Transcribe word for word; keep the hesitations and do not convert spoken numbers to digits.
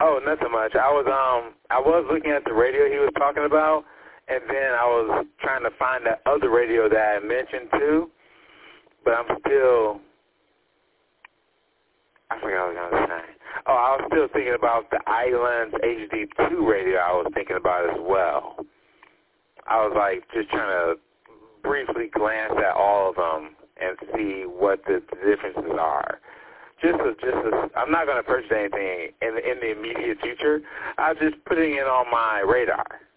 Oh, nothing much. I was um I was looking at the radio he was talking about, and then I was trying to find that other radio that I mentioned too, but I'm still I forgot what I was going to say. Oh, I was still thinking about the Islands H D two radio. I was thinking about as well. I was like just trying to briefly glance at all of them and see what the differences are. Just, a, just, a, I'm not going to purchase anything in the, in the immediate future. I'm just putting it on my radar.